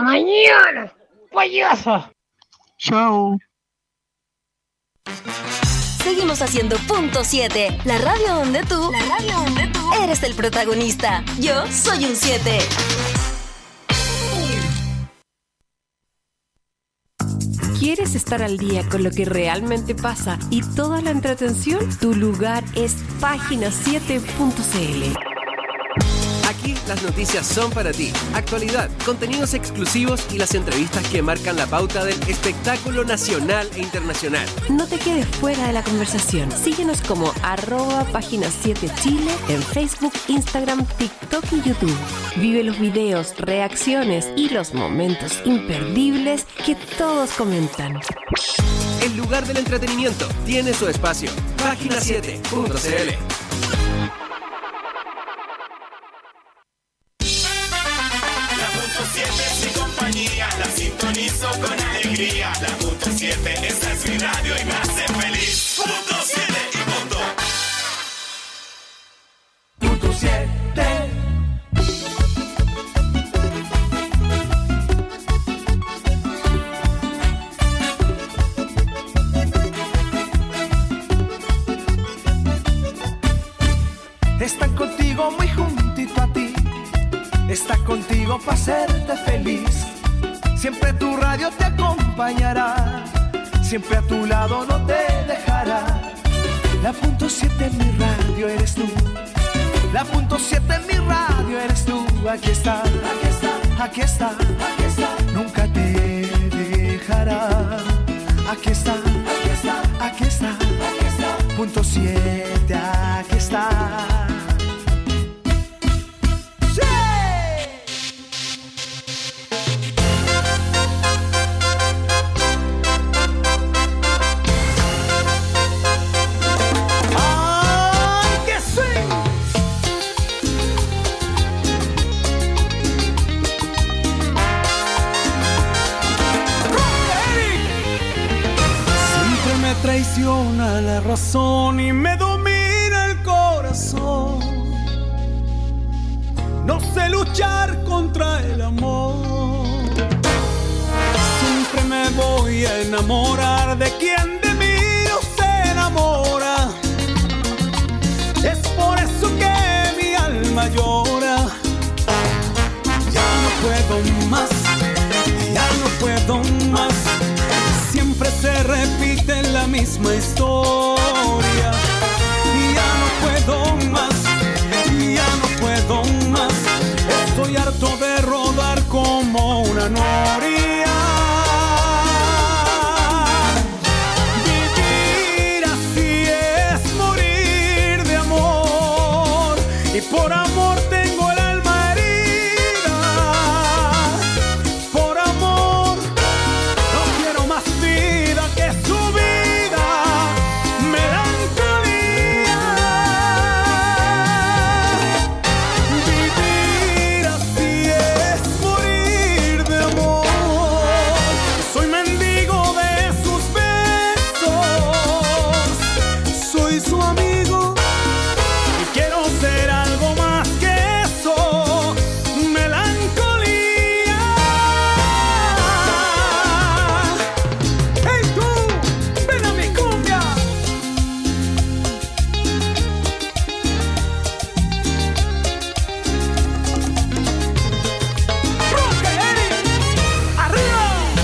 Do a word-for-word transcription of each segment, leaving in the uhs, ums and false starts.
mañana, payaso. Chao. Seguimos haciendo punto siete, la radio donde tú, la radio donde tú eres el protagonista. Yo soy un siete. ¿Quieres estar al día con lo que realmente pasa y toda la entretención? Tu lugar es página siete punto c l. Aquí las noticias son para ti. Actualidad, contenidos exclusivos y las entrevistas que marcan la pauta del espectáculo nacional e internacional. No te quedes fuera de la conversación. Síguenos como arroba página siete Chile en Facebook, Instagram, TikTok y YouTube. Vive los videos, reacciones y los momentos imperdibles que todos comentan. El lugar del entretenimiento tiene su espacio. página siete punto c l. La sintonizo con alegría. La punto siete, esa es mi radio y me hace feliz. Punto siete y punto. Punto siete. Están contigo muy juntito a ti. Está contigo para hacerte feliz. Siempre tu radio te acompañará. Siempre a tu lado no te dejará. La punto siete mi radio eres tú. La punto siete mi radio eres tú. Aquí está, aquí está, aquí está, aquí está. Nunca te dejará. Aquí está, aquí está, aquí está, aquí está. Punto siete, aquí está. Traiciona la razón y me domina el corazón. No sé luchar contra el amor. Siempre me voy a enamorar de quien de mí no se enamora. Es por eso que mi alma llora. Ya no puedo más, ya no puedo más. Siempre se repite la misma historia. Y ya no puedo más, y ya no puedo más. Estoy harto de rodar como una noria. Vivir así es morir de amor. Y por amor tengo el alma herida. Por amor no quiero más vida que su vida. Melancolía. Vivir así es morir de amor. Soy mendigo de sus besos. Soy su amigo y quiero ser algo más que eso. Melancolía. ¡Hey tú! ¡Ven a mi cumbia! ¡Roque, Eric! ¡Arriba!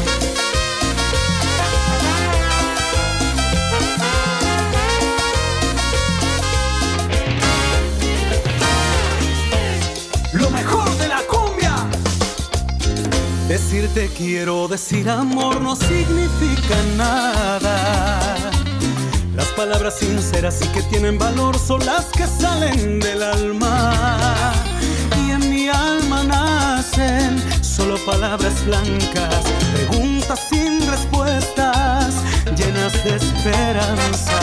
Lo mejor de la cumbia. Decirte quiero, decir amor no significa nada. Las palabras sinceras y que tienen valor son las que salen del alma. Y en mi alma nacen solo palabras blancas, preguntas sin respuestas, llenas de esperanza.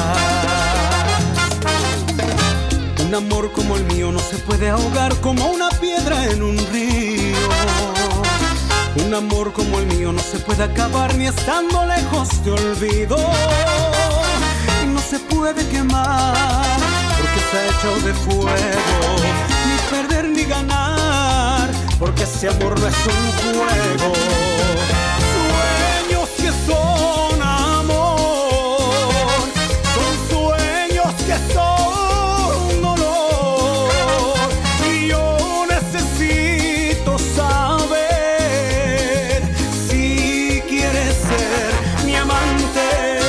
Un amor como el mío no se puede ahogar como una piedra en un río. Un amor como el mío no se puede acabar ni estando lejos te olvido. Y no se puede quemar porque está hecho de fuego. Ni perder ni ganar porque ese amor no es un juego. Sueños que son amor, son sueños que son dolor, y yo necesito saber si quieres ser mi amante.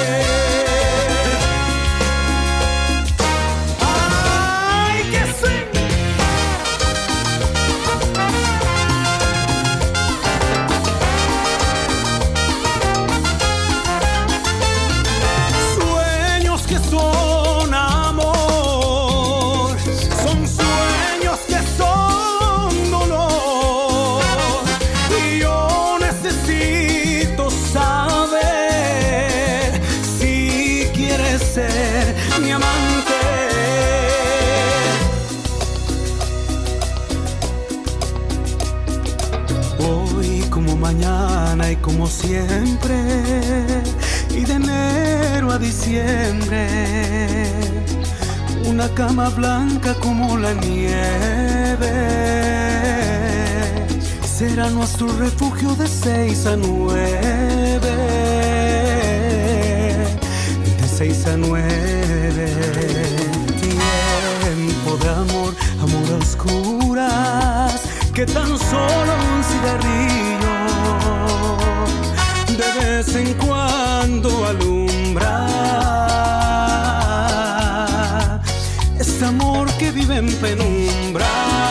Y como siempre, y de enero a diciembre, una cama blanca como la nieve será nuestro refugio de seis a nueve, de seis a nueve. Tiempo de amor, amor a oscuras, que tan solo un cigarrillo de vez en cuando alumbra. Este amor que vive en penumbras,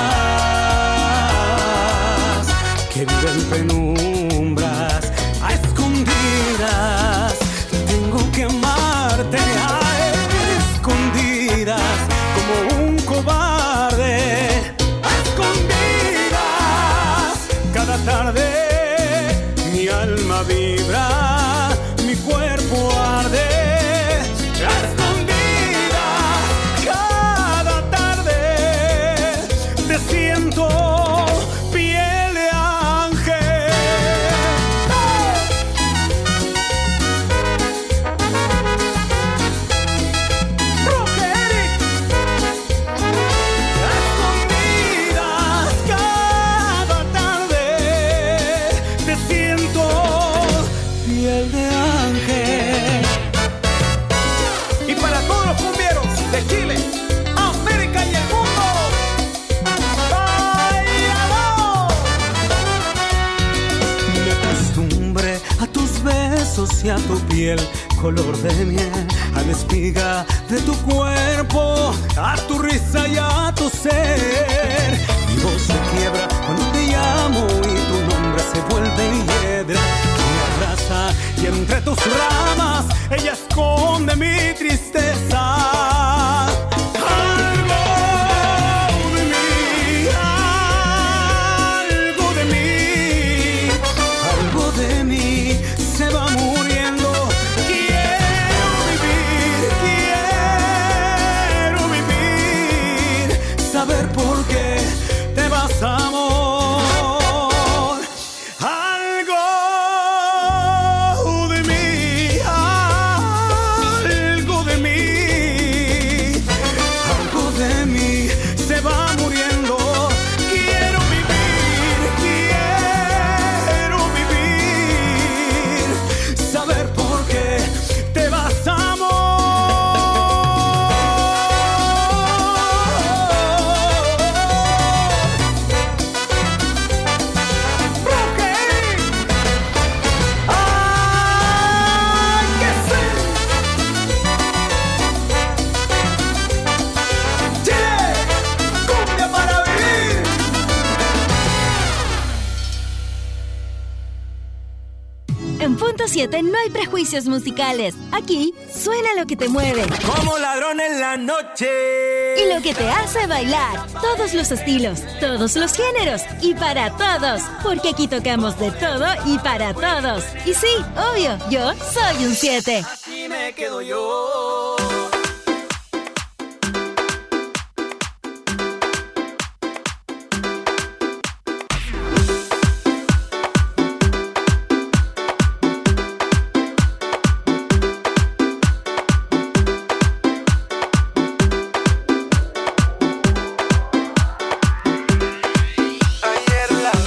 que vive en penumbras, a escondidas. Tengo que amarte a escondidas, como un cobarde, a escondidas. Cada tarde mi alma vibra, mi cuerpo arde, a escondidas. Cada tarde te siento piel de ángel. Roque Eric. A escondidas, cada tarde te siento piel de ángel. Y para todos los cumbieros de Chile, América y el mundo, ¡bailalo! Me acostumbré a tus besos y a tu piel color de miel, a la espiga de tu cuerpo, a tu risa y a tu ser. Mi voz se quiebra cuando te llamo y tu nombre se vuelve hiedra. Y entre tus ramas ella esconde mi tristeza. Algo de mí, algo de mí, algo de mí se va muriendo. Quiero vivir, quiero vivir, saber por qué te vas, amor. siete no hay prejuicios musicales. Aquí suena lo que te mueve. Como ladrón en la noche. Y lo que te hace bailar. Todos los estilos, todos los géneros y para todos. Porque aquí tocamos de todo y para todos. Y sí, obvio, yo soy un siete. Así me quedo yo. Ayer la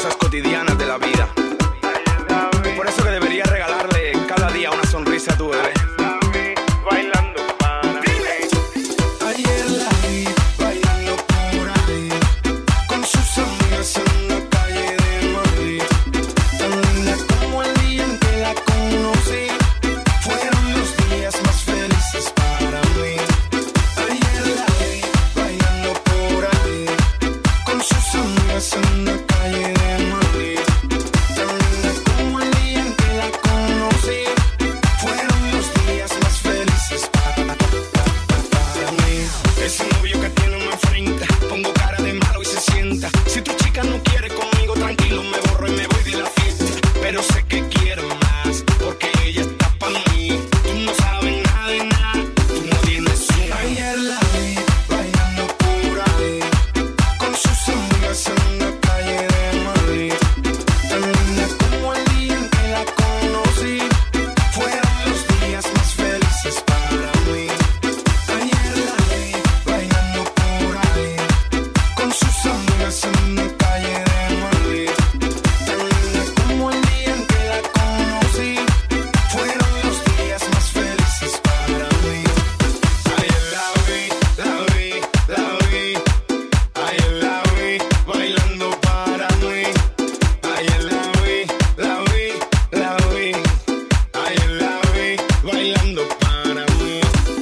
cosas cotidianas de la vida. Por eso que deberías regalarle cada día una sonrisa a tu bebé. Bailando para mí. Ayer la vi bailando por ahí con sus amigas en la calle de Madrid. Tan linda como el día en que la conocí. Fueron los días más felices para mí. Ayer la vi bailando por ahí con sus amigas en la calle de Madrid. Tan linda como el día en que la conocí. Fueron los días más felices para, para mí. Ese novio que tiene una frente, pongo cara de malo y se sienta. Si tu chica no quiere conmigo, tranquilo, me borro y me voy de la fiesta. Pero sé que quiero más, porque ella está pa' mí. Tú no sabes nada de nada, tú no tienes una. Ayer la vi bailando por ahí con sus amigas en la calle de Madrid. Tan linda como el día en que la conocí. Fueron los días más felices para mí. Ayer la vi bailando por ahí con sus amigas en la calle de Madrid. Tan linda como el día en que la conocí. Fueron los días más felices para mí. Ayer la vi, la vi, la vi. Ayer la vi bailando para mí. Ayer la vi, la vi, la vi. Ayer la vi bailando para mí.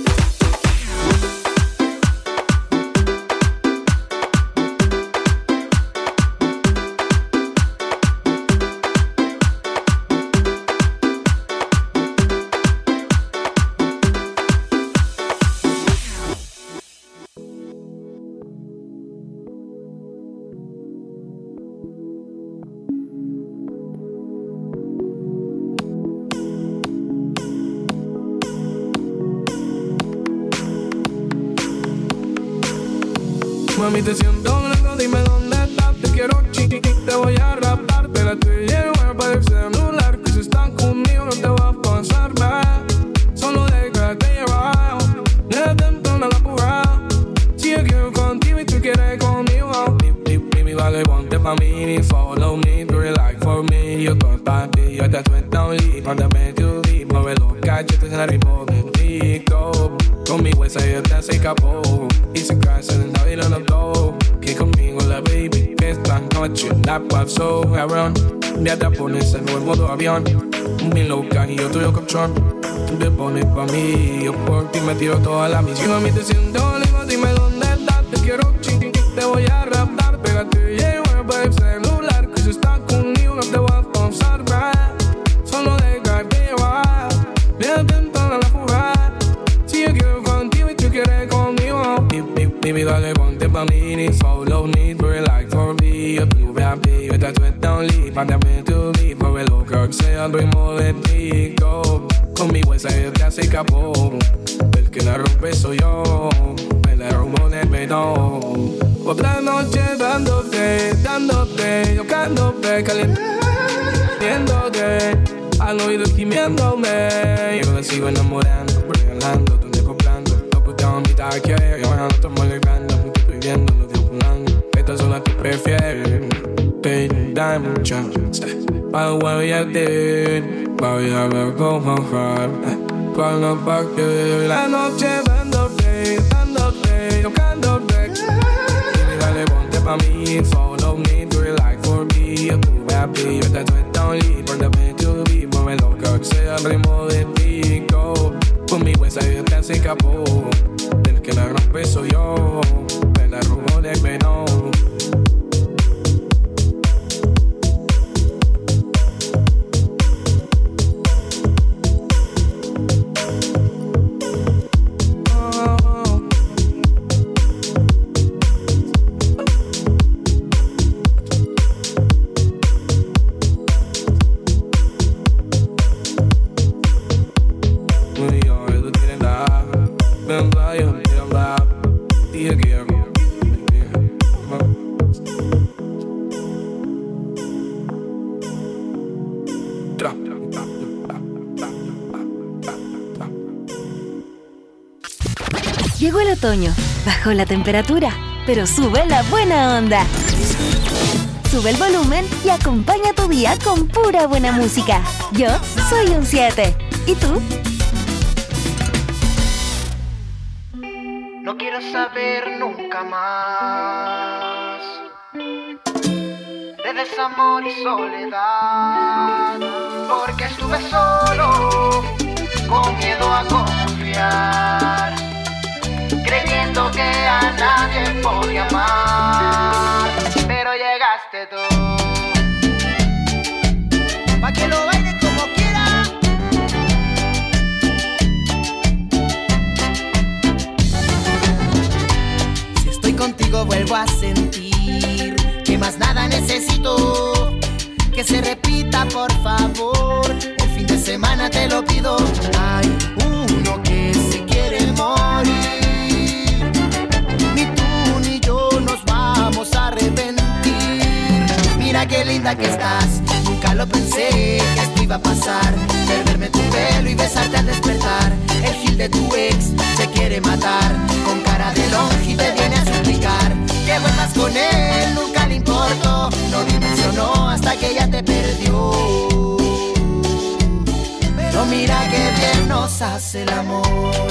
Mami, te siento loco, dime dónde estás. Te quiero chiqui, te voy a raptar. Pégate y llevo para el celular. Que si estás conmigo no te va a pasar nada. Solo déjate llevar. Desde temprano la apurada. Si yo quiero contigo y tú quieres conmigo, baby, dale, ponte pa' mí. Follow me, do it like for me. Yo todo para ti, yo te suelto un lead. Mándame tu beat, mueve los cachetes en el ritmo de TikTok. Conmigo esa idea se escapó. Y se casa en el baile los dos. Que conmigo la baby. Esta noche la paso cabrón. Ya te pones en nuevo modo avión. Bien loca y yo tuyo colchón. Tú te pones pa' mí. Yo por ti me tiro toda la misión. A mí te siento lindo, dime dónde estás. Te quiero chiqui, te voy a raptar. Pégate y llevo para el celular. Que si estás conmigo no te va a pasar nada. Solo déjate llevar. Bien temprano la jugada. Si yo quiero contigo y tú quieres conmigo, baby, dale, ponte pa' mí. Follow me, do it like for me. Yo tu rapi, yo te suelto un lead. Mándame tu beat, mueve lo que sea el ritmo de TikTok. Conmigo esa idea se escapó. El que la rompe soy yo. Me la rompo de perdón. Otra noche dándote, dándote, tocándote, caliente, viéndote, al oído gimiéndome. Yo la sigo enamorando, regalando, donde comprando. No put down mi taque, yo no te molestando. Me estoy viendo, no estoy jugando. Esta sola te prefiero. Te dame un chance. Para what we did, para ya ver cómo fue. Cuando pa' que la noche dándote, dándote, tocándote. Baby, dale, ponte pa' mí. Follow me, do it like for me. Yo tu rapi, yo te suelto un lead. Mándame tu beat, mueve lo que sea el ritmo de TikTok. Conmigo esa idea se escapó. Del que la rompe soy yo. Me la robó de menor. Llegó el otoño, bajó la temperatura, pero sube la buena onda. sube el volumen y acompaña tu día con pura buena música. Yo soy un siete. ¿Y tú? No quiero saber nunca más de desamor y soledad, porque estuve solo, con miedo a confiar, creyendo que a nadie podía amar, pero llegaste tú, pa' que lo baile como quiera. Si estoy contigo vuelvo a sentir que más nada necesito, que se repita por favor, el fin de semana te lo pido. Hay uno que se quiere morir, ni tú ni yo nos vamos a arrepentir. Mira qué linda que estás, nunca lo pensé que esto iba a pasar, perderme tu pelo y besarte al despertar. El gil de tu ex se quiere matar, con cara de longe te viene a suplicar que vuelvas con él, nunca le importó, no dimensionó hasta que ella te perdió. Pero mira que bien nos hace el amor.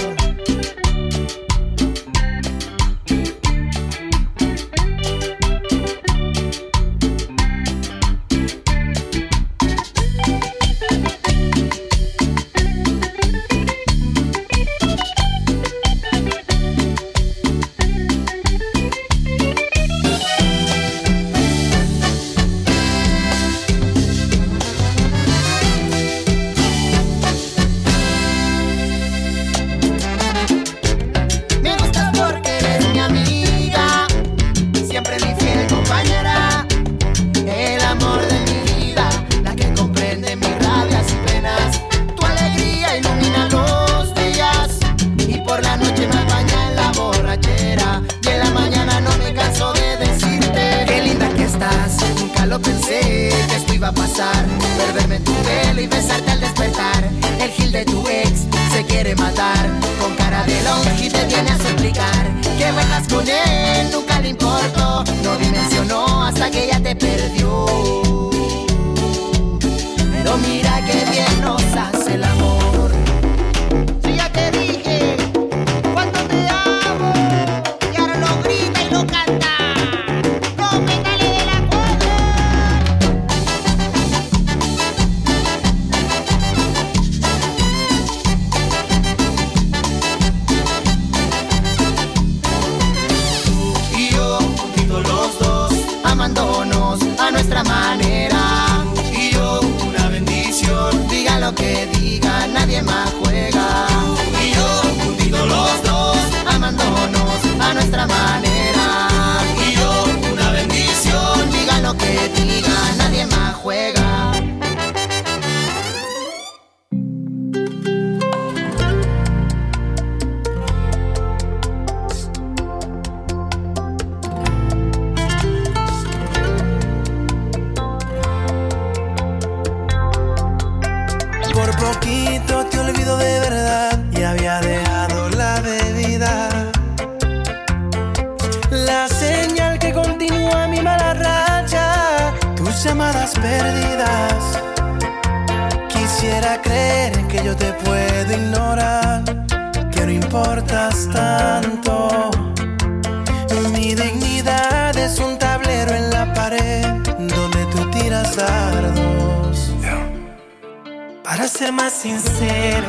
Para ser más sincero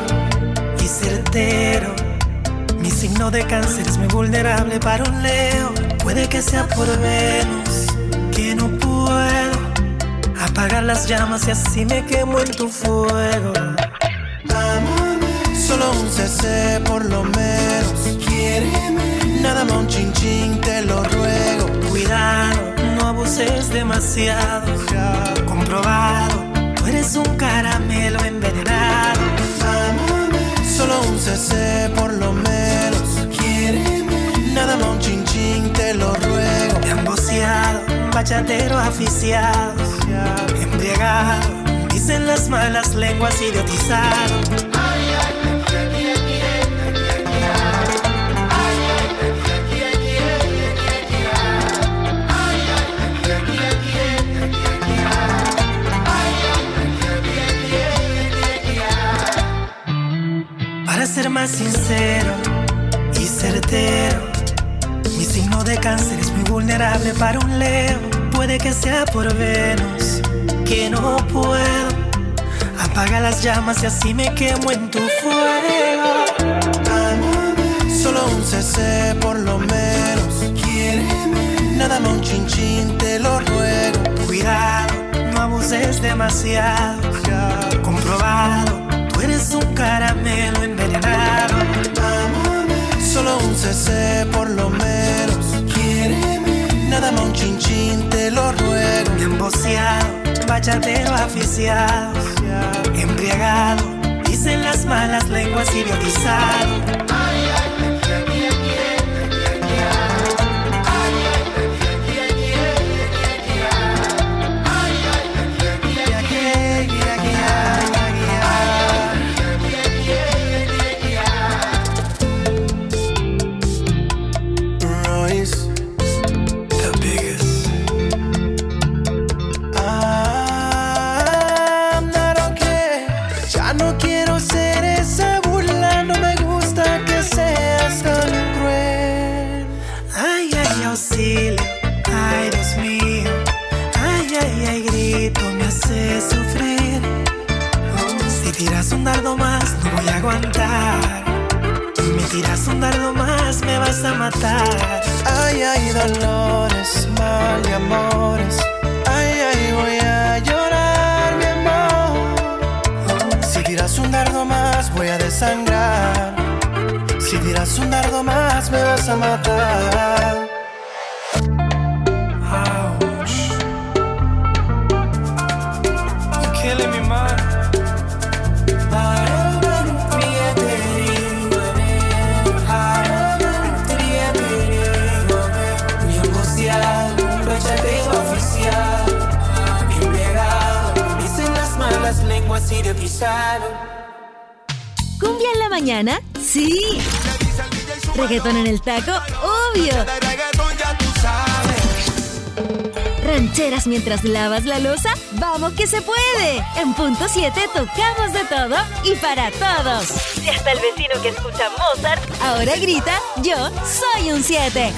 y certero, mi signo de cáncer es muy vulnerable para un Leo. Puede que sea por Venus, que no puedo apagar las llamas y así me quemo en tu fuego. Amame, solo un C C por lo menos. Quiéreme, nada más un chin chin, te lo ruego. Cuidado, no abuses demasiado. Comprobado, tú eres un caramelo envenenado. Amame, solo un C C por lo menos. Quiéreme, nada más un chin chin, te lo ruego. Te han boceado, bachatero aficiado, embriagado, dicen las malas lenguas, idiotizado. más sincero y certero. Mi signo de cáncer es muy vulnerable para un Leo. Puede que sea por Venus, que no puedo. Apaga las llamas y así me quemo en tu fuego. Solo un C C por lo menos. Quiéreme. Nada más un chin chin, te lo ruego. Cuidado, no abuses demasiado. Comprobado, tú eres un caramelo envenenado. Solo un C C por lo menos. Quiéreme. Nada más un chin chin, te lo ruego. Emboceado, bachatero aficiado. Embriagado, dicen las malas lenguas, idiotizado. Ay, Dios mío, ay, ay, ay, grito, me hace sufrir. Oh, si tiras un dardo más, no voy a aguantar. Me tiras un dardo más, me vas a matar. Ay, ay, dolores, mal y amores. Ay, ay, voy a llorar, mi amor. Oh, si tiras un dardo más, voy a desangrar. Si tiras un dardo más, me vas a matar. Killing me, man. Mi negociado, bachateo oficial. Embriagado, dicen las malas lenguas y de pisado. ¿Cumbia en la mañana? ¡Sí! ¿Reggaetón en el taco? ¡Obvio! ¿Rancheras mientras lavas la loza? ¡Vamos que se puede! En Punto siete tocamos de todo y para todos. Y hasta el vecino que escucha Mozart ahora grita, yo soy un siete.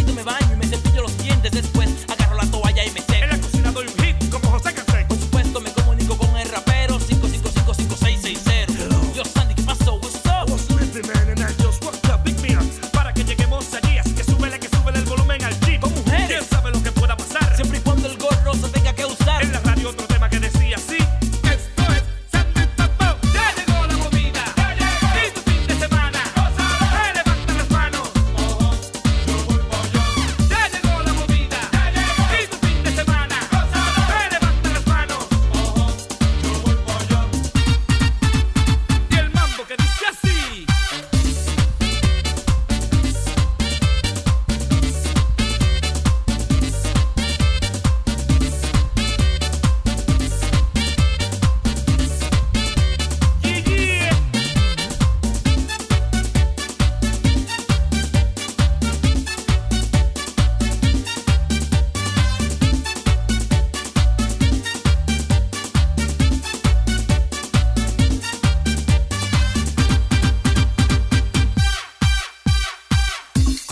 Después agarro la toalla y me seco. En la cocina doy un hit como José Canseco. Por supuesto me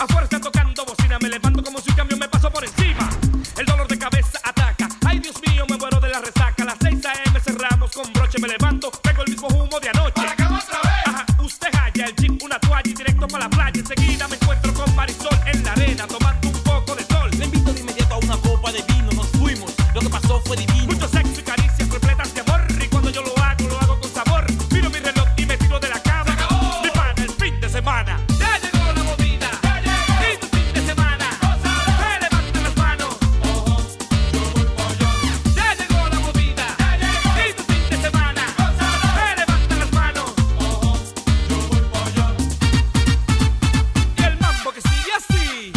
Afuera están tocando bocina, me levanto como si un camión me pasó por encima. El dolor de cabeza ataca, ay Dios mío, me muero de la resaca. A las seis a eme cerramos con broche, me levanto, tengo el mismo humo de anoche. ¡Para acá otra vez! Ajá, usted halla el jeep, una toalla y directo para la playa. Enseguida me encuentro con Marisol en la arena, tomando un poco de sol. Le invito de inmediato a una copa de vino, nos fuimos, lo que pasó fue divino. Mucho sexo y caricias repletas de amor, y cuando yo lo hago, lo hago con sabor. Miro mi reloj y me tiro de la cama. Mi pana, el fin de semana. Ya llegó la movida, ya llegó. Y tu fin de semana, me levantan las manos. Ya llegó la movida, ya llegó. Y tu fin de semana, me levantan las manos. Y el mambo que sigue así.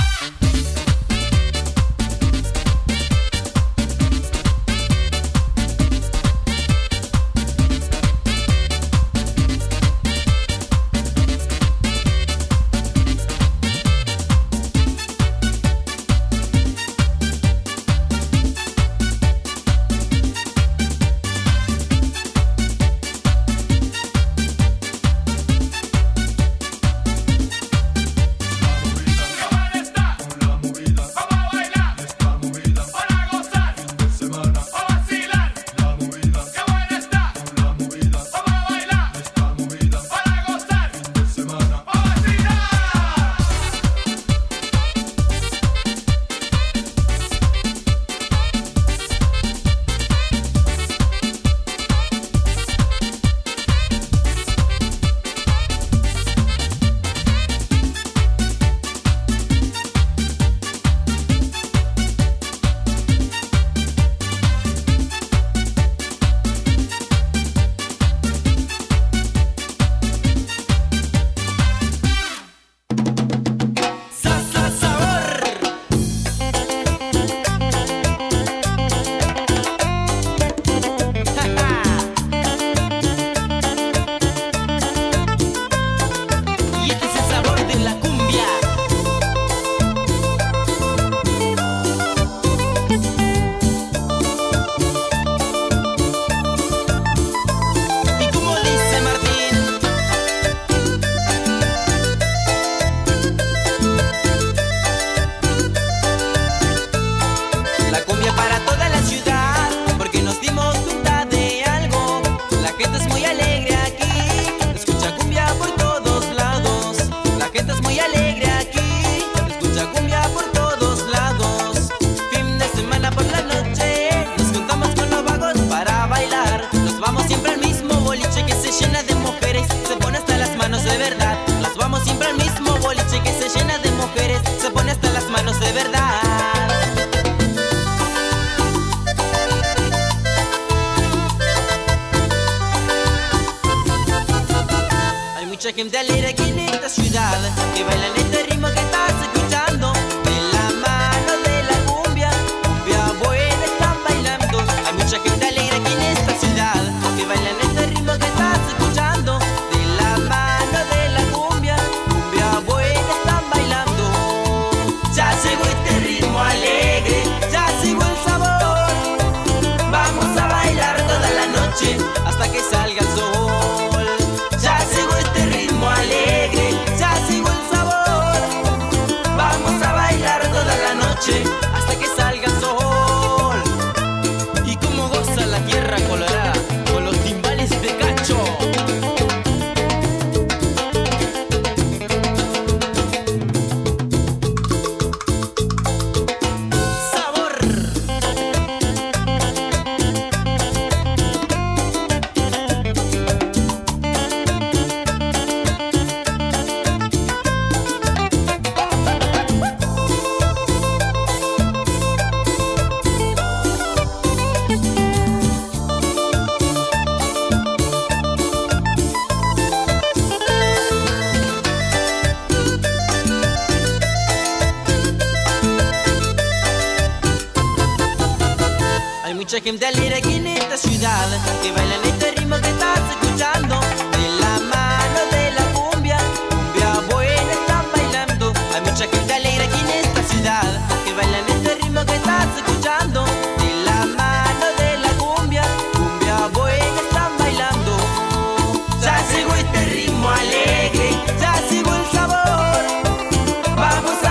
Y este es el sabor de la cumbia. Y como dice Martín, la cumbia para toda la ciudad, porque nos dimos cuenta de algo. La gente es muy alegre aquí, escucha cumbia por todos lados. La gente es muy alegre aquí, escucha cumbia por todos lados. Fin de semana por la noche, nos juntamos con los vagos para bailar. Nos vamos siempre al mismo boliche que se llena de mujeres, se pone hasta las manos de verdad. Nos vamos siempre al mismo boliche que se llena de mujeres, se pone hasta las manos de verdad. Hay mucha gente alegre aquí en esta ciudad, que baila en este ritmo que estás escuchando. De la mano de la cumbia, cumbia buena están bailando. Hay mucha gente alegre aquí en esta ciudad, que baila en este ritmo que estás escuchando. De la mano de la cumbia, cumbia buena están bailando. Ya llegó este ritmo alegre, ya llegó el sabor. Vamos a bailar toda la noche hasta que salga el sol. Ya llegó este ritmo alegre, ya llegó el sabor. Vamos a bailar toda la noche hasta que salga el sol. Y cómo goza la tierra colorada con los timbales de cacho. Sabor. Hay mucha gente alegre aquí en esta ciudad, que baila en este ritmo que estás escuchando. De la mano de la cumbia, cumbia buena están bailando. Hay mucha gente alegre aquí en esta ciudad, que baila en este ritmo que estás escuchando. De la mano de la cumbia, cumbia buena están bailando. Ya llegó este ritmo alegre, ya llegó el sabor. Vamos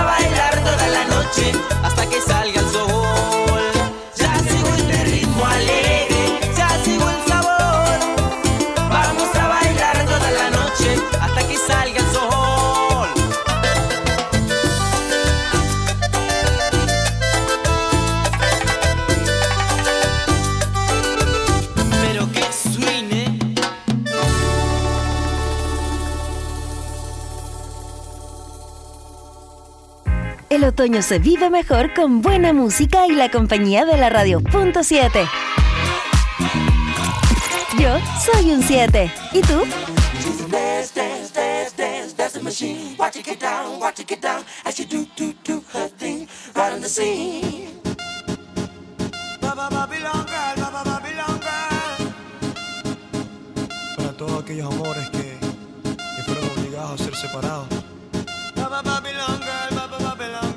El otoño se vive mejor con buena música y la compañía de la radio punto siete. Yo soy un siete. ¿Y tú? Dance, dance, dance, dance, that's the machine. Watch it get down, watch it get down. As she do, do, do her thing, right on the scene. Baba Babylon girl, Baba Babylon girl. Para todos aquellos amores que, que fueron obligados a ser separados. Baba Babylon girl, Baba Babylon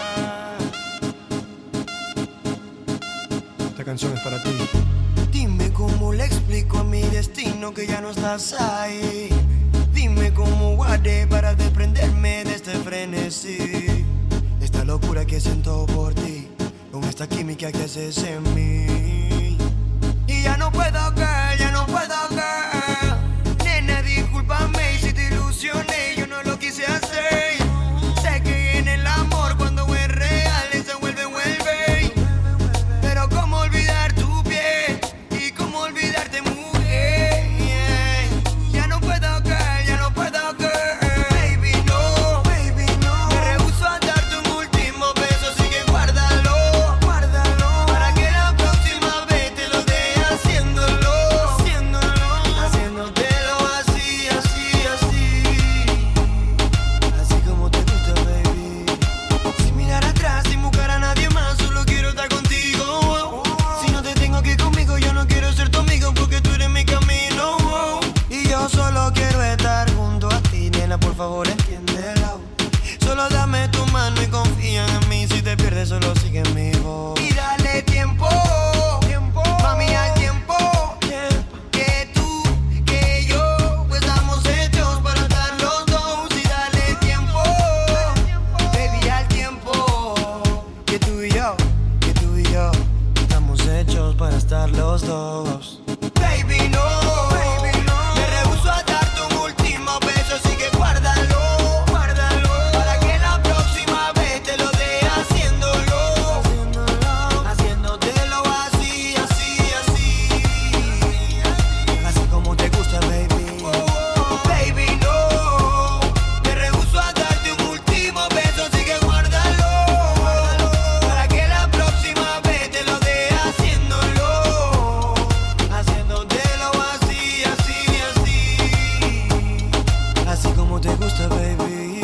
girl. Esta canción es para ti. Dime cómo le explico a mi destino que ya no estás ahí. Dime cómo guardé para desprenderme de este frenesí. Esta locura que siento por ti, con esta química que haces en mí. Y ya no puedo, girl, ya no puedo, girl. Nena, discúlpame si te ilusioné, yo no lo quise hacer. Sé que en el amor cuando es real se vuelve, vuelve. Pero cómo olvidar tu piel y cómo olvidarte, mujer. Yeah. Ya no puedo, girl, ya no puedo, girl. Baby, no, baby, no. Me rehúso a darte un último beso, así que guárdalo, guárdalo. Para que la próxima vez te lo dé haciéndolo, haciéndolo, haciéndotelo así, así, así. Así como te gusta, baby. Sin mirar atrás, sin buscar a nadie más, solo quiero estar contigo. Si no te tengo aquí conmigo, yo no quiero ser tu amigo porque tú eres mi camino. Y yo solo quiero estar junto a ti, nena, por favor entiéndelo. Solo dame tu mano y confía en mí. Si te pierdes, solo sigue mi voz. Y dale tiempo, tiempo, mami, al tiempo. Que tú, que yo, pues estamos hechos para estar los dos. Y dale tiempo, baby, al tiempo. Que tú y yo, que tú y yo, estamos hechos para estar los dos. Baby, no, baby, no. Me rehúso a darte un último beso, así que guárdalo, guárdalo. Para que la próxima vez te lo dé haciéndolo, haciéndolo, haciéndotelo así, así, así. Así como te gusta, baby. Baby, no. Me rehúso a darte un último beso, así que guárdalo, para que la próxima vez te lo dé haciéndolo, haciéndotelo así, así, así. Así como te gusta, baby.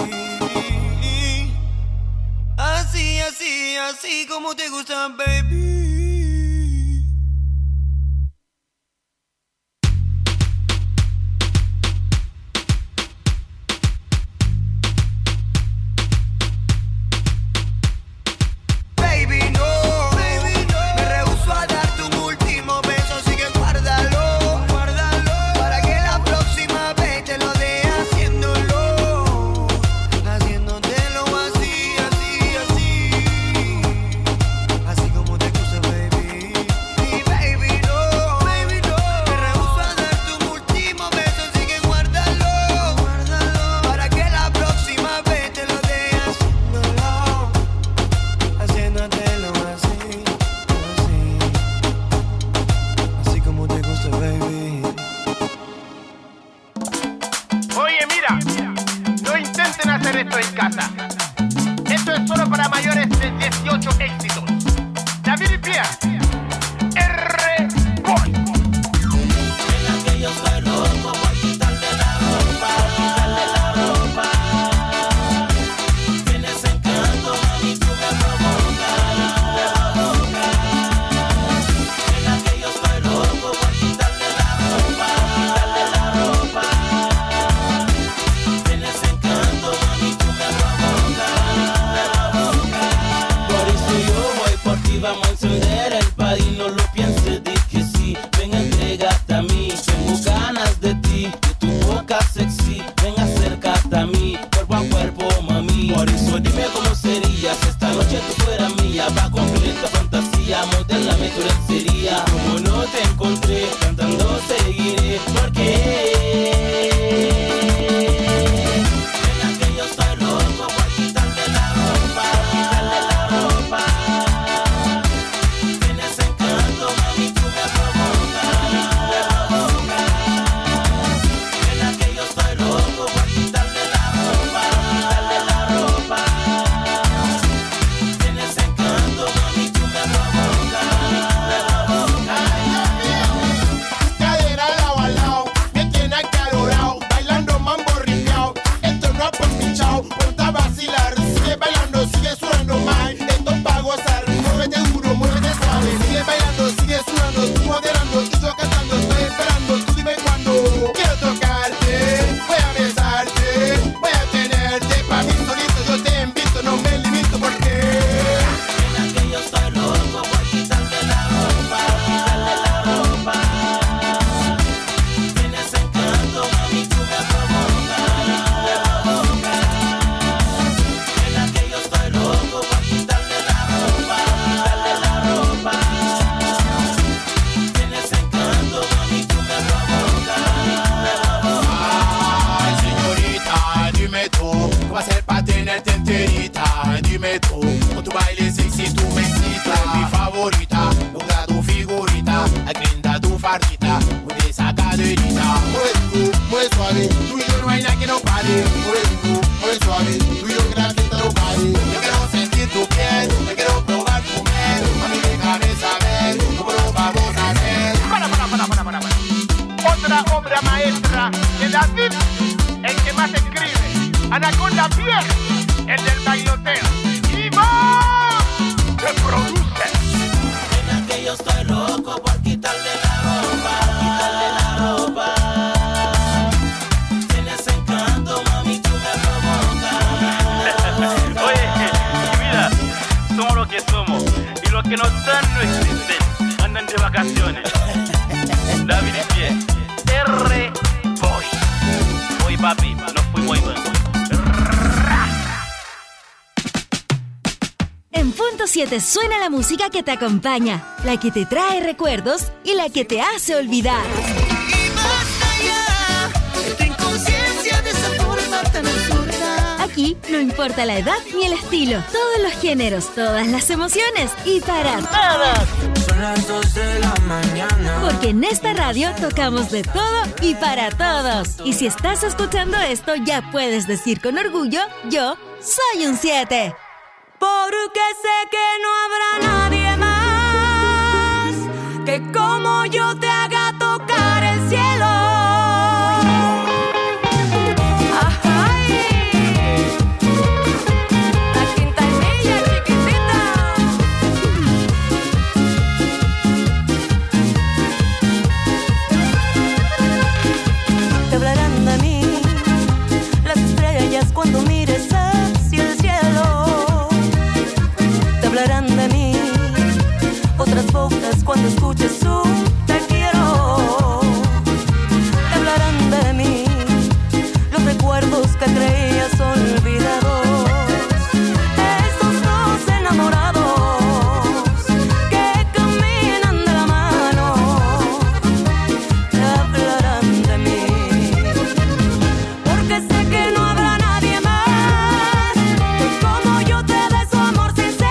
Así, así, así como te gusta, baby. Baby, no, baby, no. Me rehúso a darte un último beso, así que guárdalo, guárdalo. Para que la próxima vez te lo dé haciéndolo, haciéndotelo así, así, así. Así como te gusta, baby. Y baby, no, baby, no. Me rehúso a darte un último beso, así que guárdalo, guárdalo. Para que la próxima vez te lo dé haciéndolo, haciéndotelo así, así. Así como te gusta, baby. Oye, mira, no intenten hacer esto en casa. Esto es solo para mayores de dieciocho éxitos. David Pia, R. Boy. Yo soy loco por quitarle la ropa, quitarle la ropa. Tienes encanto, mami, tú me provocas, me provocas. Nena, que yo soy loco por quitarle la ropa, quitarle la ropa. Tienes encanto, mami, tú me provocas, me provocas. Por eso yo voy por ti, vamos a encender el party, no lo pienses, di que sí. Ven, entrégate a mí, tengo ganas de ti, de tu boca sexy. Ven, acércate a mí, cuerpo a cuerpo, mami. Por eso dime cómo sería si esta noche tú fueras mía. Va a cumplir esta fantasía, modélame tu lencería. Como no te encontré, cantando seguiré, porque nena, que yo soy loco por quitarle la ropa, quitarle la ropa. Tienes encanto, mami, tú me provocas, me provocas. Nena, que yo soy loco por quitarle la ropa, quitarle la ropa. reto. Con tu baile sexy tú me excitas. Es mi favorita, logra tu figurita, agrinda tu fardita, mueve esa caderita. Mueve, mueve suave, tú y yo no hay nada que no pare. Mueve, mueve suave, tú y yo que la fiesta no pare. Yo quiero sentir tu piel, yo quiero probar tu miel. Mami, déjame saber cómo lo vamos a hacer. Para, para, para, para, para, para. Otra obra maestra de David, el que más escribe. Anaconda Pierre, el del bailoteo. ¡Iván! Que produce. Nena, que yo estoy loco por quitarle la ropa, quitarle la ropa. Tienes encanto, mami, tú me provocas. Oye, mira, somos lo que somos. Y los que no están no existen. Andan de vacaciones. David y Pie. R. Boy. Boy, papi, nos fuimos ahí. En Punto siete suena la música que te acompaña, la que te trae recuerdos y la que te hace olvidar. Y más allá de tu inconsciencia de esa forma tan absurda. Aquí no importa la edad ni el estilo, todos los géneros, todas las emociones y para todos. Son las dos de la mañana. Porque en esta radio tocamos de todo y para todos. Y si estás escuchando esto, ya puedes decir con orgullo, yo soy un siete. Porque sé que no habrá nadie más que como yo te haga tocar el cielo. ¡Ay! La quintanilla chiquitita. Te hablarán de mí las estrellas cuando mires hacia el cielo. Hablarán de mí otras bocas cuando escuches su te quiero. Te hablarán de mí los recuerdos que creías olvidados. Esos dos enamorados que caminan de la mano. Te hablarán de mí porque sé que no habrá nadie más que como yo te dé su amor sincero.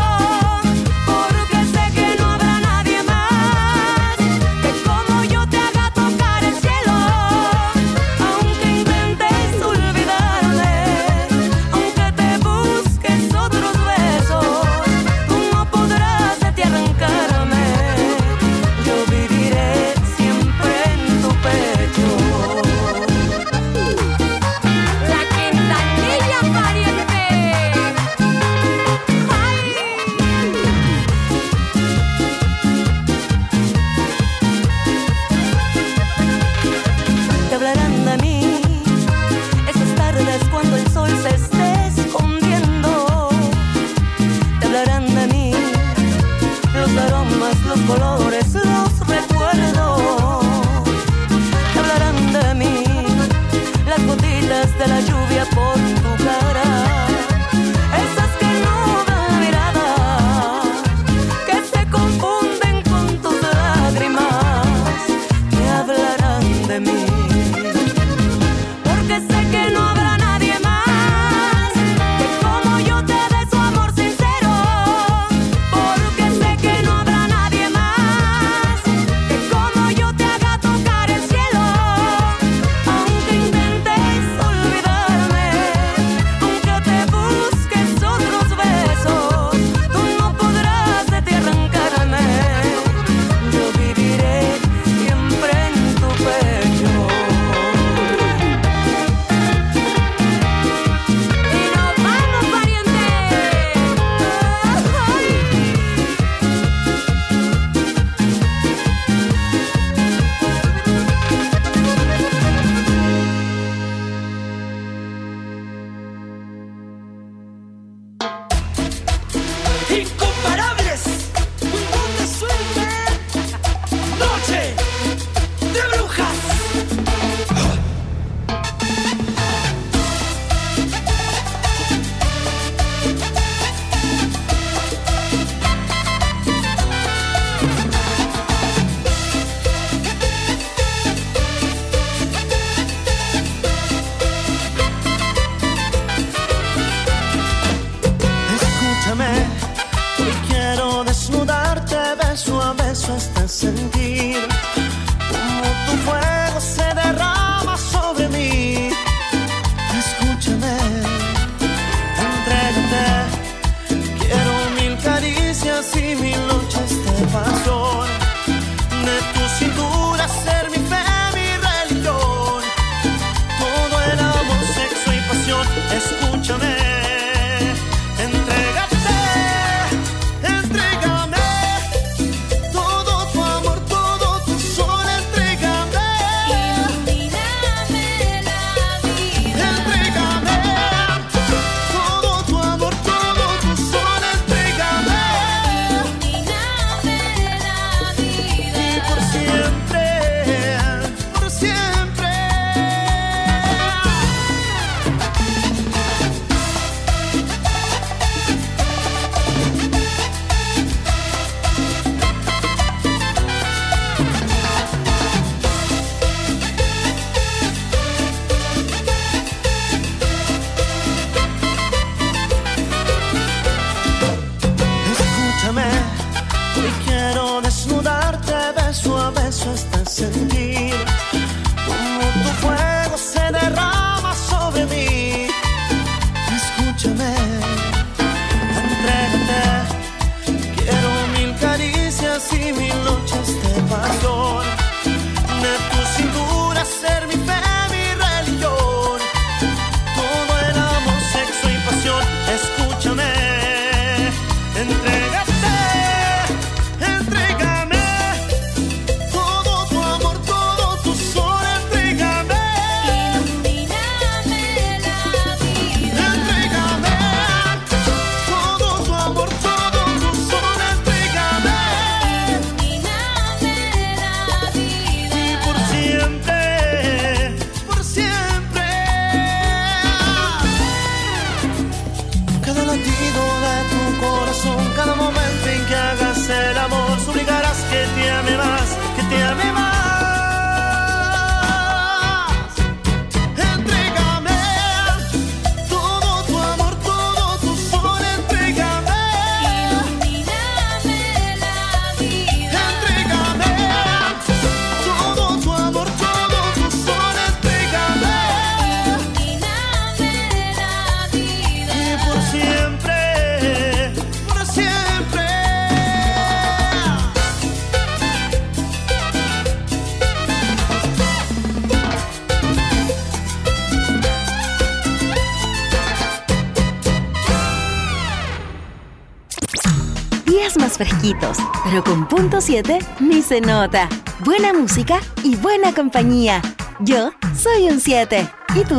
Colores, los recuerdos. Te hablarán de mí las gotitas de la lluvia por tu cara. Esas que no dan mirada, que se confunden con tus lágrimas. Te hablarán de mí porque sé que no habrá nadie más que como yo te dé su amor sincero. Porque sé que no habrá nadie más que como yo te haga tocar el cielo. Aunque intentes olvidarme, aunque te busques otros besos, tú no podrás de ti arrancarme. Yo viviré siempre en tu pecho. Y nos vamos, pariente. Incomparables, donde sueña noche de brujas. Escucha días más fresquitos, pero con punto siete ni se nota. Buena música y buena compañía. Yo soy un siete. ¿Y tú?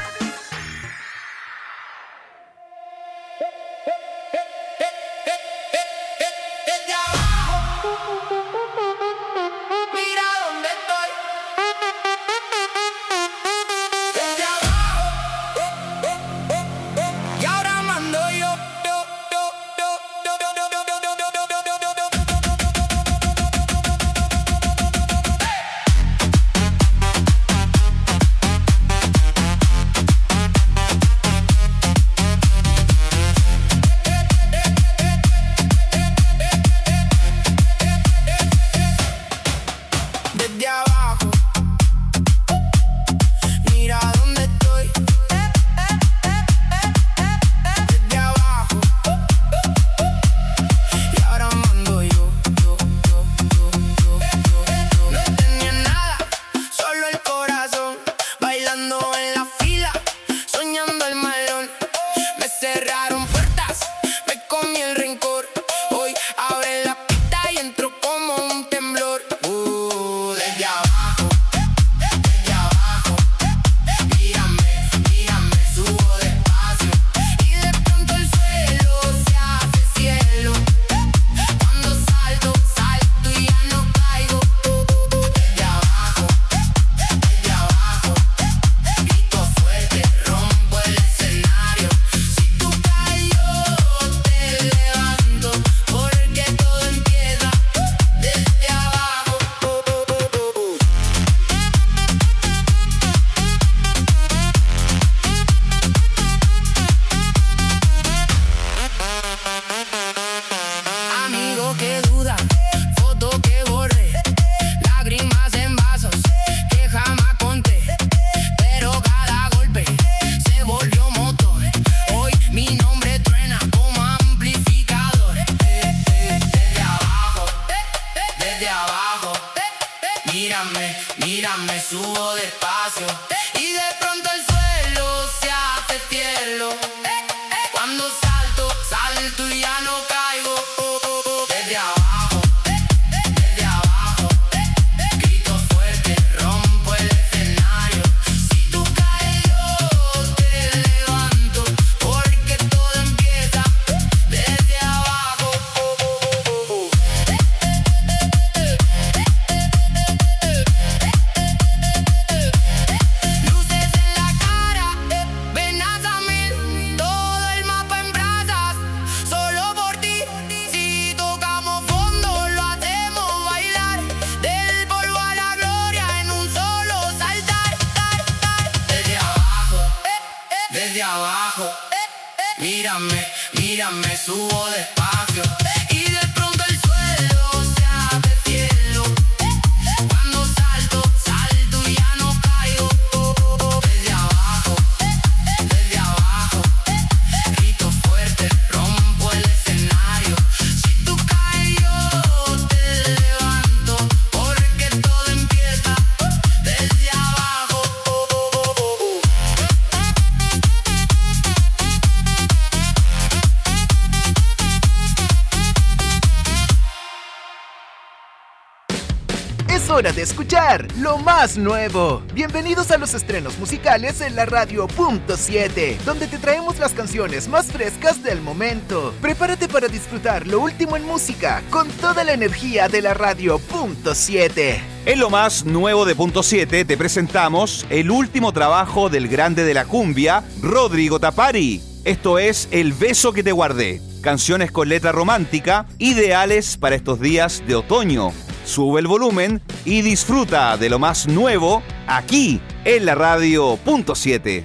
Hora de escuchar lo más nuevo. Bienvenidos a los estrenos musicales en la radio punto siete, donde te traemos las canciones más frescas del momento. Prepárate para disfrutar lo último en música con toda la energía de la radio punto siete. En lo más nuevo de punto siete te presentamos el último trabajo del grande de la cumbia, Rodrigo Tapari. Esto es El beso que te guardé. Canciones con letra romántica, ideales para estos días de otoño. Sube el volumen y disfruta de lo más nuevo aquí en la radio punto siete.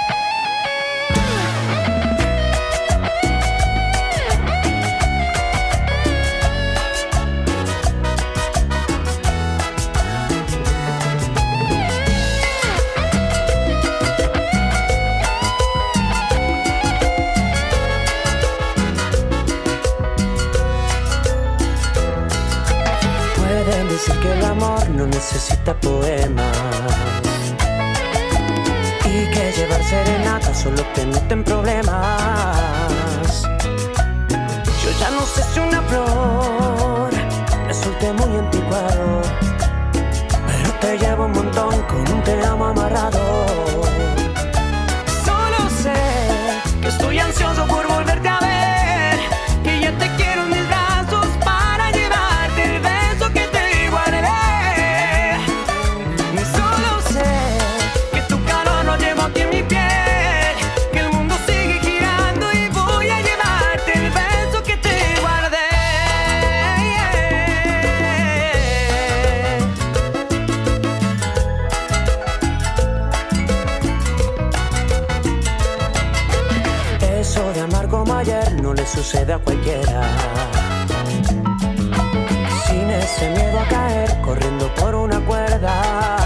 Decir que el amor no necesita poemas y que llevar serenata solo te mete en problemas. Yo ya no no sé si una flor resulte muy anticuado, pero te llevo un montón con un te amo amarrado. Solo sé que estoy ansioso por volverte a ver, que ya te quiero en mis brazos para llevarte el beso que te guardé. Solo sé que tu calor lo llevo aquí en mi piel, que el mundo sigue girando y voy a llevarte el beso que te guardé. Eso de amar como ayer no le sucede a cualquiera. Sin ese miedo a caer corriendo por una cuerda.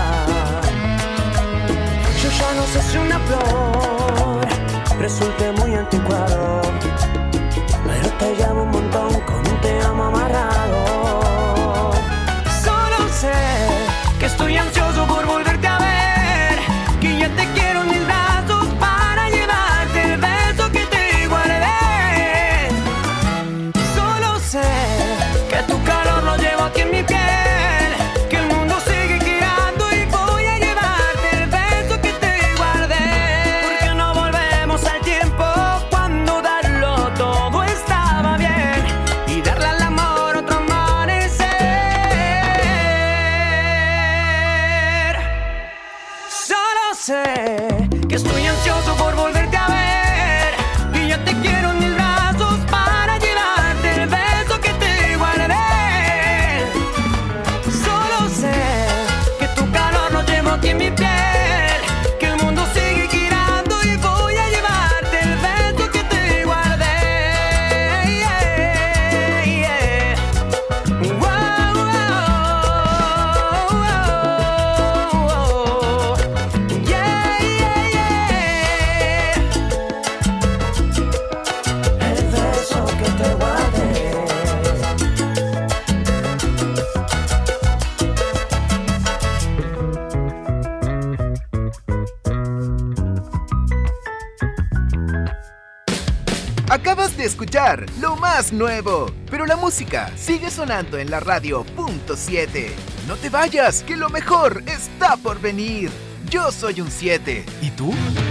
Yo ya no sé si una flor resulte muy anticuado, pero te llamo un montón con un te amo amarrado. Solo sé que estoy ansioso por volverte a ver, que ya te quiero en mis brazos para llevarte el beso que te guardé. Solo sé que tu calor lo llevo aquí en mi piel, que el mundo sigue girando y voy a llevarte el beso que te guardé. ¿Por qué no volvemos al tiempo cuando darlo todo estaba bien y darle al amor otro amanecer? Solo sé que estoy ansioso por volverte a ver, que ya te quiero en mis brazos para llevarte el beso que te guardé. Solo sé que tu calor lo llevo aquí en mi piel, que el mundo sigue girando y voy a llevarte el beso que te guardé. Yeah, yeah. Wow, wow, wow. Yeah, yeah, yeah. El beso que te guardé. Acabas de escuchar lo más nuevo, pero la música sigue sonando en la radio punto siete. No te vayas, que lo mejor está por venir. Yo soy un siete. ¿Y tú?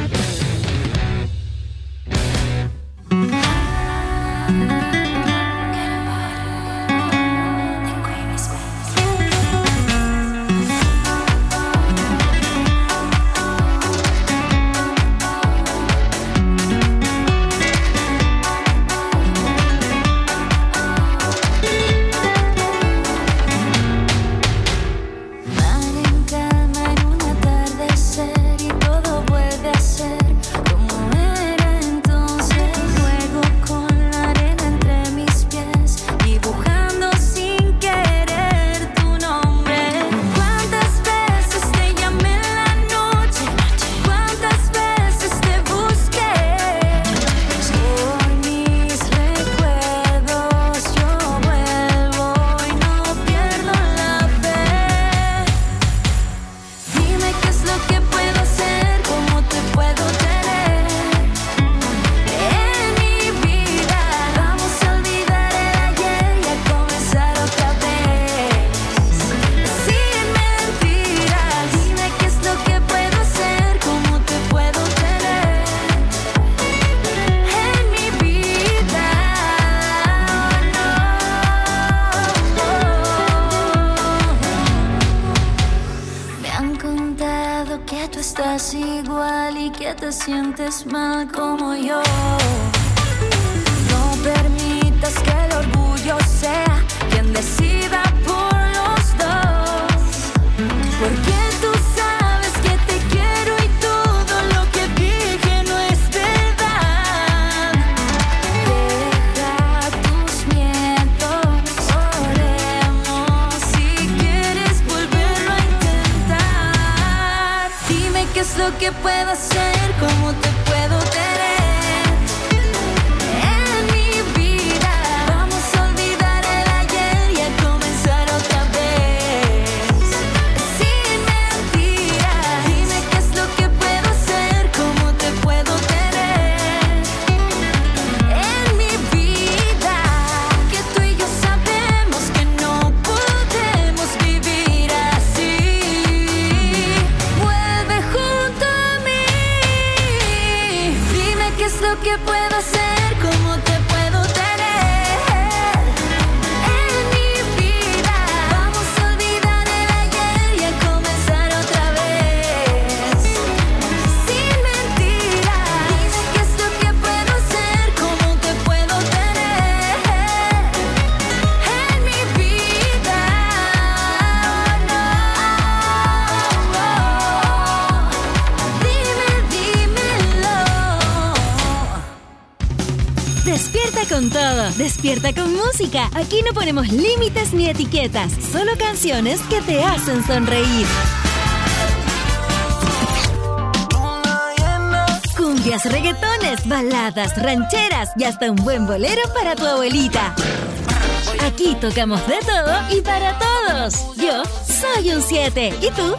Mar en calma en un atardecer y todo vuelve a ser como era entonces. Luego con la arena entre mis pies, dibujando sin querer tu nombre. ¿Cuántas veces te llamé en la noche? ¿Cuántas veces te busqué? Por mis recuerdos yo vuelvo y no pierdo la fe. Dime qué es lo que puedo hacer, cómo te puedo tener en mi vida. Vamos a olvidar el ayer y a comenzar otra vez. Sin mentiras, dime qué es lo que puedo hacer, cómo te puedo tener en mi vida. Me han contado que tú estás igual y que te sientes mal como yo. No permitas que el orgullo sea quien decida por los dos, porque tú sabes que te quiero y todo lo que dije no es verdad. Deja tus miedos, oremos si quieres volverlo a intentar. Dime qué es lo que puedo hacer, cómo te puedo tener en mi vida. Vamos a olvidar el ayer y a comenzar otra vez. Sin mentiras, dime qué es lo que puedo hacer, cómo te puedo tener en mi vida. con todo. Despierta con música. Aquí no ponemos límites ni etiquetas. Solo canciones que te hacen sonreír. Cumbias, reggaetones, baladas, rancheras y hasta un buen bolero para tu abuelita. Aquí tocamos de todo y para todos. Yo soy un siete. ¿Y tú?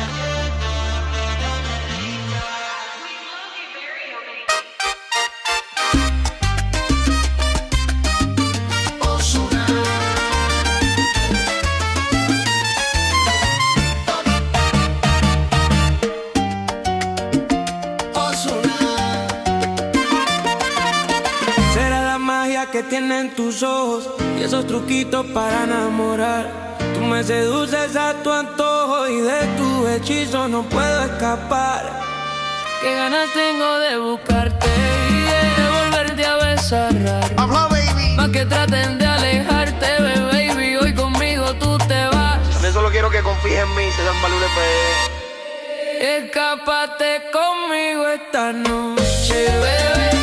Que tienen tus ojos y esos truquitos para enamorar. Tú me seduces a tu antojo y de tu hechizo no puedo escapar. Qué ganas tengo de buscarte y de volverte a besar. Habla, baby. Más que traten de alejarte, baby, baby. Hoy conmigo tú te vas. También solo quiero que confíes en mí, se dan valores, bebé. Escápate conmigo esta noche, bebé.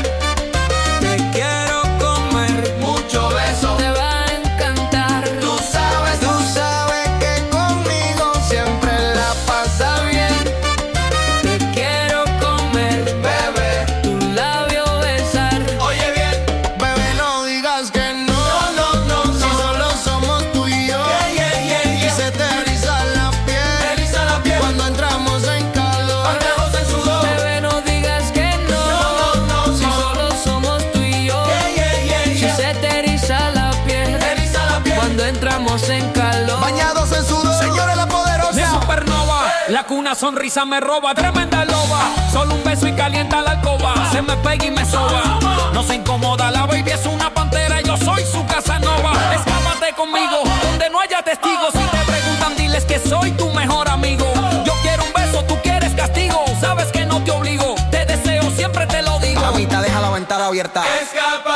Te va a encantar. Tú sabes, tú sabes que conmigo siempre la pasa bien. Te quiero comer, bebé, tu labio besar. Oye bien, bebé, no digas que no. No, no, no, si no. Solo somos tú y yo. Yeah, yeah, yeah, yeah. Y se te eriza la piel, te eriza la piel cuando entramos en calor. Andamos en sudor. Bebé, no digas que no. No, no, no, si no. solo somos tú y yo. Yeah, yeah, yeah, yeah. Si se te eriza la cuando entramos en calor. Bañados en sudor. Señores, la poderosa. De supernova, la cuna sonrisa me roba. Tremenda loba, solo un beso y calienta la alcoba. Se me pega y me soba, no se incomoda. La baby es una pantera, yo soy su Casanova. Escápate conmigo, donde no haya testigos. Si te preguntan, diles que soy tu mejor amigo. Yo quiero un beso, tú quieres castigo. Sabes que no te obligo, te deseo, siempre te lo digo. Mamita, deja la ventana abierta. Escapa.